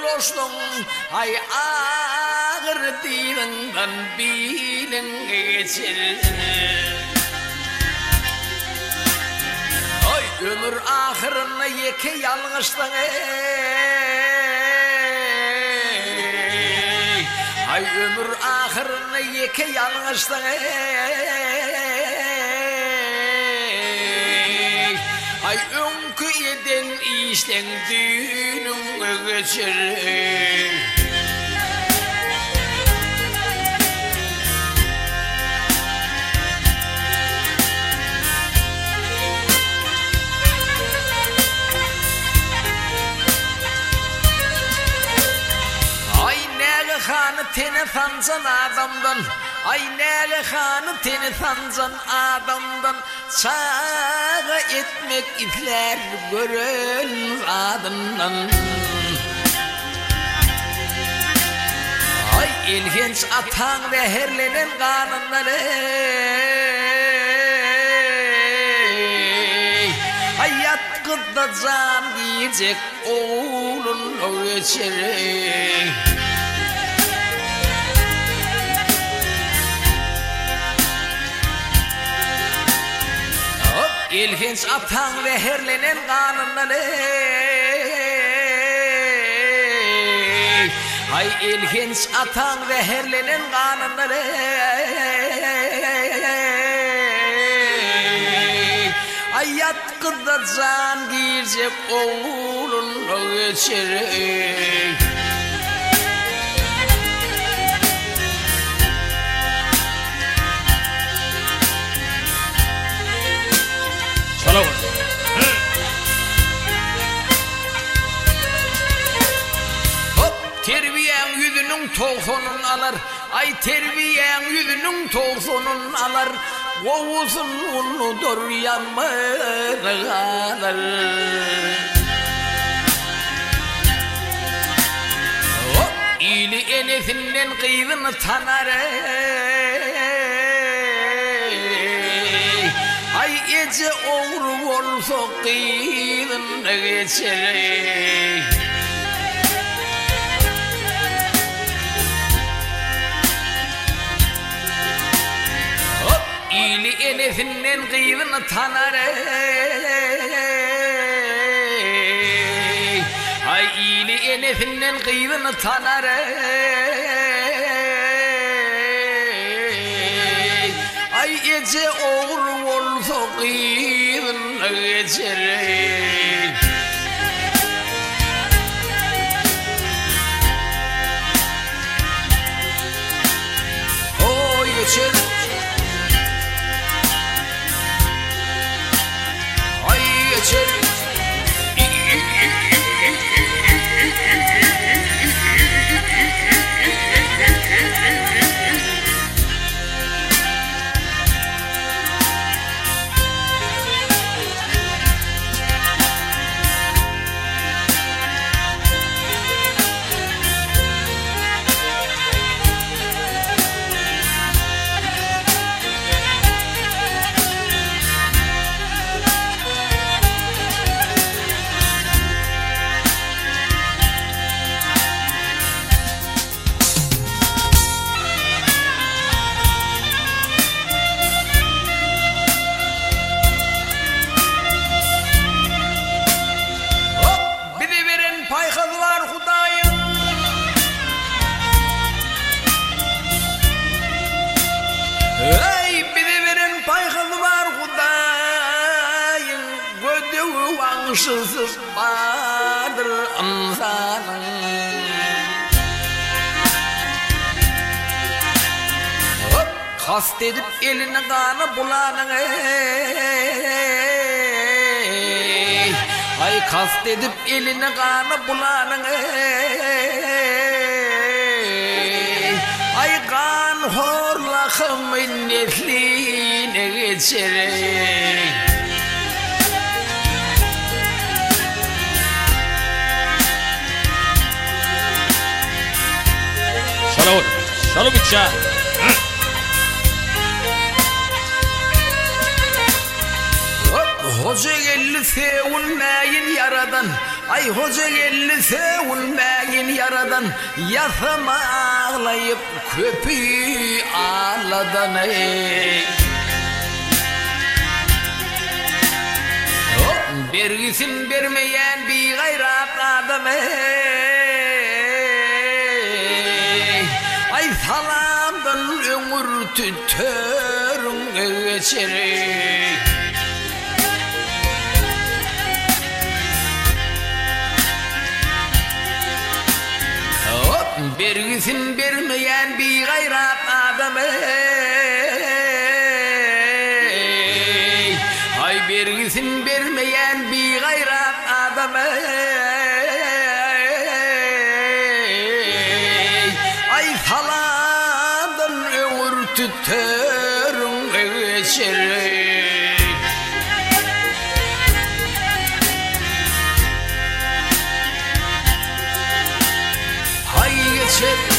koştun ay ağır dilinden bilin geçir. Ay ömür ahırını yeke yalnızdan ay ömür ahırını yeke yalnızdan ay önkü eden işten düğünün geçir. Hanı teni tanzan adamdan ay neli hanı teni tanzan adamdan sağa etmek itler görün adından. Ay ilginç atan ve herlenen kanunları hayat kıdda can giyecek oğlun o geçeri. İlginç atan ve herlenen kanunları ay ilginç atan ve herlenen kanunları ay yatkıda can girecek oğlun o geçeri. Terbiyen yüzünün toğsunun alır ay terbiyen yüzünün toğsunun alır oğuzun unudur yanmır alır. İyili enesinden kıydını tanar ay ece oğru olsa kıydını geçer. İyili enesinden kıydını tanar ay iyili enesinden kıydını tanar ay ece oğru olsa kıydını geçer. O geçer geçer. Ey biri verin payhını var Hudayın gödüğü vangsızız vardır insanın. Kast edip elini kanı bulanın ay kast edip elini kanı bulanın ay kan horlakımın nefline geçerek. Shalom bitcha. Hoca gelli fevunnayin yaradan Ay hoca gelli sevilmeyin yaradan, yasam ağlayıp köpü ağladan ey. Bergisin bermeyen bir gayrat adam ey. Ay salamdan ömür tütörün geçer ey. Bergisin bermeyen bir gayrat adam ey. Ay bergisin bermeyen bir gayrat adam ey. Ay salamdan ömür tütörün geçer ey. Hay geçer